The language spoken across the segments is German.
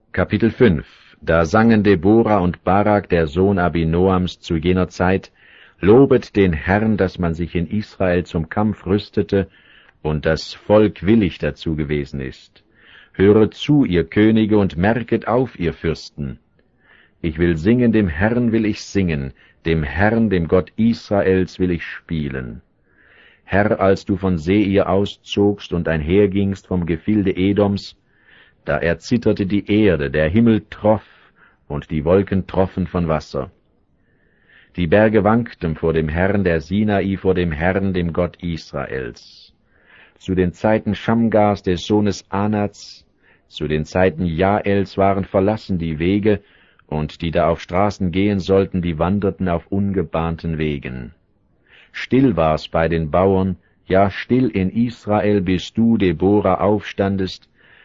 Kapitel 5. Da sangen Debora und Barak, der Sohn Abinoams, zu jener Zeit: Lobet den Herrn, dass man sich in Israel zum Kampf rüstete und das Volk willig dazu gewesen ist. Höret zu, ihr Könige, und merket auf, ihr Fürsten. Ich will singen, dem Herrn will ich singen, dem Herrn, dem Gott Israels, will ich spielen. Herr, als du von Seir auszogst und einhergingst vom Gefilde Edoms, da erzitterte die Erde, der Himmel troff, und die Wolken troffen von Wasser. Die Berge wankten vor dem Herrn, der Sinai vor dem Herrn, dem Gott Israels. Zu den Zeiten Schamgars, des Sohnes Anats, zu den Zeiten Jaels waren verlassen die Wege, und die da auf Straßen gehen sollten, die wanderten auf ungebahnten Wegen. Still war's bei den Bauern, ja still in Israel, bis du, Debora, aufstandest,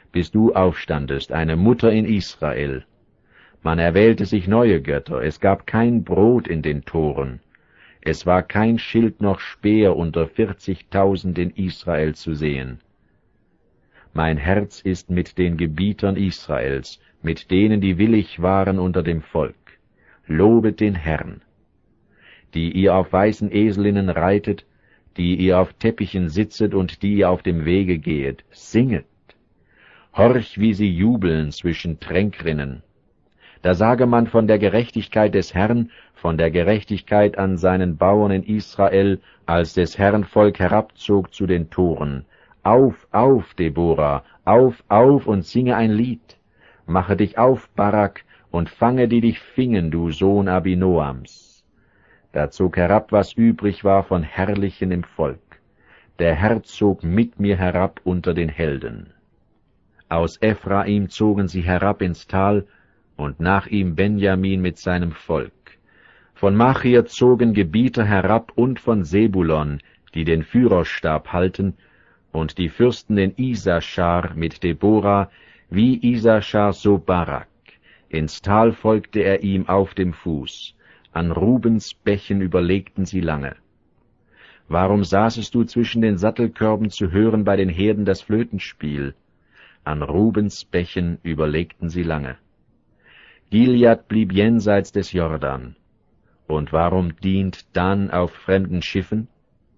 eine Mutter in Israel. Man erwählte sich neue Götter, es gab kein Brot in den Toren. Es war kein Schild noch Speer unter 40.000 in Israel zu sehen. Mein Herz ist mit den Gebietern Israels, mit denen, die willig waren unter dem Volk. Lobet den Herrn. Die ihr auf weißen Eselinnen reitet, die ihr auf Teppichen sitzet und die ihr auf dem Wege gehet, singet. Horch, wie sie jubeln zwischen Tränkrinnen. Da sage man von der Gerechtigkeit des Herrn, von der Gerechtigkeit an seinen Bauern in Israel, als des Herrn Volk herabzog zu den Toren. Auf, auf, Debora, auf und singe ein Lied. Mache dich auf, Barak, und fange, die dich fingen, du Sohn Abinoams. Da zog herab, was übrig war von Herrlichen im Volk. Der Herr zog mit mir herab unter den Helden. Aus Ephraim zogen sie herab ins Tal, und nach ihm Benjamin mit seinem Volk. Von Machir zogen Gebieter herab und von Sebulon, die den Führerstab halten, und die Fürsten in Isaschar mit Debora, wie Isaschar so Barak. Ins Tal folgte er ihm auf dem Fuß. An Rubens Bächen überlegten sie lange. Warum saßest du zwischen den Sattelkörben zu hören bei den Herden das Flötenspiel? An Rubens Bächen überlegten sie lange. Gilead blieb jenseits des Jordan. Und warum dient Dan auf fremden Schiffen?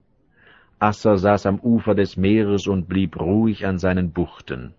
Asser saß am Ufer des Meeres und blieb ruhig an seinen Buchten.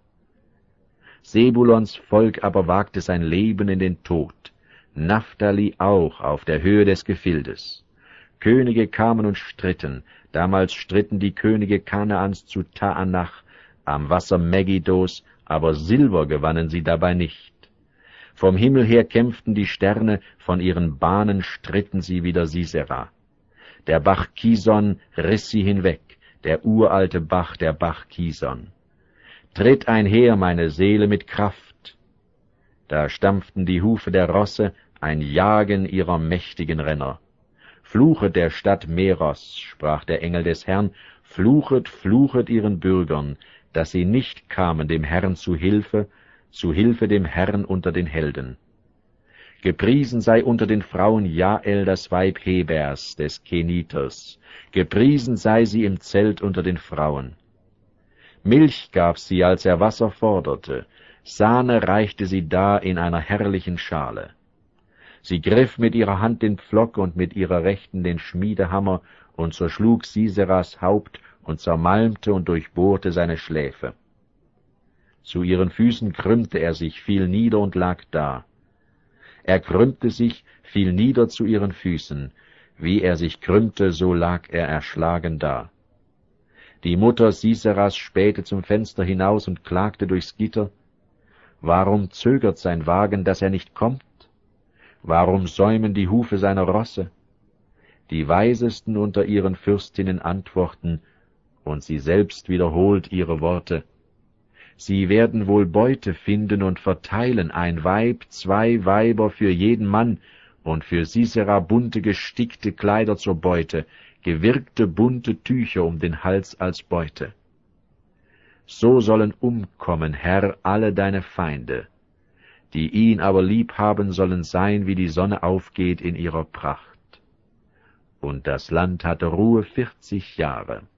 Sebulons Volk aber wagte sein Leben in den Tod, Naphtali auch auf der Höhe des Gefildes. Könige kamen und stritten, damals stritten die Könige Kanaans zu Taanach, am Wasser Megiddos, aber Silber gewannen sie dabei nicht. Vom Himmel her kämpften die Sterne, von ihren Bahnen stritten sie wider Sisera. Der Bach Kison riss sie hinweg, der uralte Bach, der Bach Kison. Tritt einher, meine Seele, mit Kraft. Da stampften die Hufe der Rosse, ein Jagen ihrer mächtigen Renner. Fluchet der Stadt Meros, sprach der Engel des Herrn, fluchet, fluchet ihren Bürgern, dass sie nicht kamen dem Herrn zu Hilfe dem Herrn unter den Helden. Gepriesen sei unter den Frauen Jael, das Weib Hebers, des Keniters. Gepriesen sei sie im Zelt unter den Frauen. Milch gab sie, als er Wasser forderte. Sahne reichte sie dar in einer herrlichen Schale. Sie griff mit ihrer Hand den Pflock und mit ihrer Rechten den Schmiedehammer und zerschlug Siseras Haupt und zermalmte und durchbohrte seine Schläfe. Zu ihren Füßen krümmte er sich, fiel nieder und lag da. Er krümmte sich, fiel nieder zu ihren Füßen. Wie er sich krümmte, so lag er erschlagen da. Die Mutter Siseras spähte zum Fenster hinaus und klagte durchs Gitter. Warum zögert sein Wagen, dass er nicht kommt? Warum säumen die Hufe seiner Rosse? Die Weisesten unter ihren Fürstinnen antworten, und sie selbst wiederholt ihre Worte. Sie werden wohl Beute finden und verteilen, ein Weib, 2 Weiber für jeden Mann, und für Sisera bunte gestickte Kleider zur Beute, gewirkte bunte Tücher um den Hals als Beute. So sollen umkommen, Herr, alle deine Feinde. Die ihn aber lieb haben, sollen sein, wie die Sonne aufgeht in ihrer Pracht. Und das Land hatte Ruhe 40 Jahre.